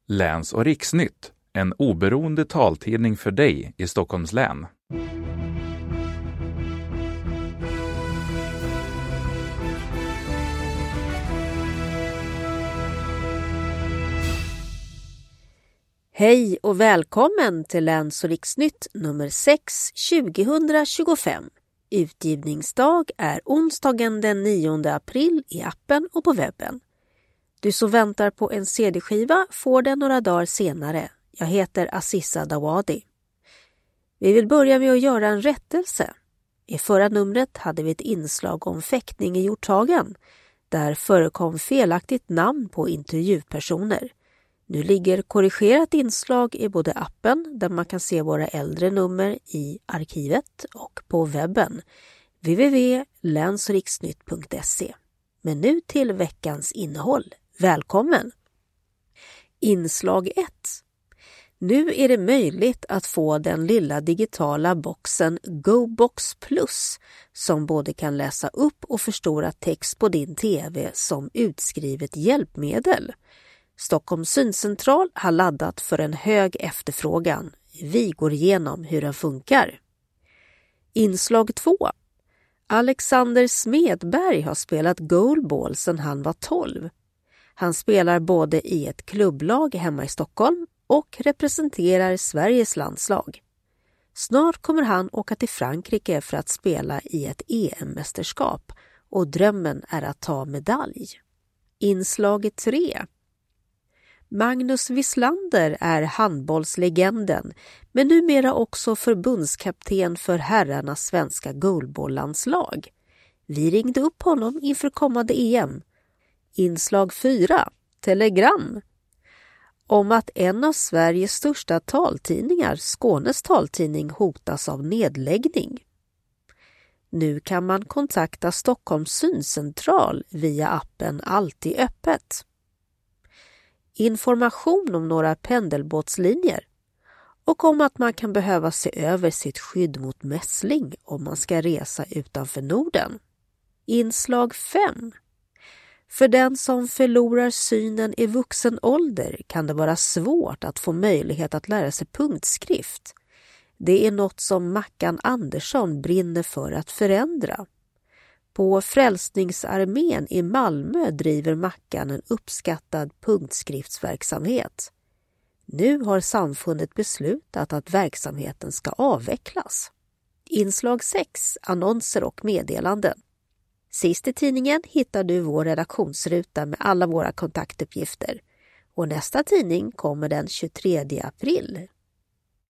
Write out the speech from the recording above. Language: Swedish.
Läns- och riksnytt, en oberoende taltidning för dig i Stockholms län. Hej och välkommen till Läns- och riksnytt nummer 6 2025. Utgivningsdag är onsdagen den 9 april i appen och på webben. Du som väntar på en CD-skiva får den några dagar senare. Jag heter Aziza Dawadi. Vi vill börja med att göra en rättelse. I förra numret hade vi ett inslag om fäktning i Hjorthagen. Där förekom felaktigt namn på intervjupersoner. Nu ligger korrigerat inslag i både appen där man kan se våra äldre nummer i arkivet och på webben www.länsriksnytt.se. Men nu till veckans innehåll. Välkommen! Inslag 1. Nu är det möjligt att få den lilla digitala boxen GoBox Plus som både kan läsa upp och förstora text på din TV som utskrivet hjälpmedel. Stockholms syncentral har laddat för en hög efterfrågan. Vi går igenom hur den funkar. Inslag 2. Alexander Smedberg har spelat goalball sedan han var 12. Han spelar både i ett klubblag hemma i Stockholm och representerar Sveriges landslag. Snart kommer han åka till Frankrike för att spela i ett EM-mästerskap och drömmen är att ta medalj. Inslag 3. Magnus Wislander är handbollslegenden men numera också förbundskapten för herrarnas svenska goalballlandslag. Vi ringde upp honom inför kommande EM. Inslag 4. Telegram. Om att en av Sveriges största taltidningar, Skånes taltidning, hotas av nedläggning. Nu kan man kontakta Stockholms syncentral via appen Alltid öppet. Information om några pendelbåtslinjer och om att man kan behöva se över sitt skydd mot mässling om man ska resa utanför Norden. Inslag 5. För den som förlorar synen i vuxen ålder kan det vara svårt att få möjlighet att lära sig punktskrift. Det är något som Mackan Andersson brinner för att förändra. På Frälsningsarmén i Malmö driver Mackan en uppskattad punktskriftsverksamhet. Nu har samfundet beslutat att verksamheten ska avvecklas. Inslag 6. Annonser och meddelanden. Sist i tidningen hittar du vår redaktionsruta med alla våra kontaktuppgifter. Och nästa tidning kommer den 23 april.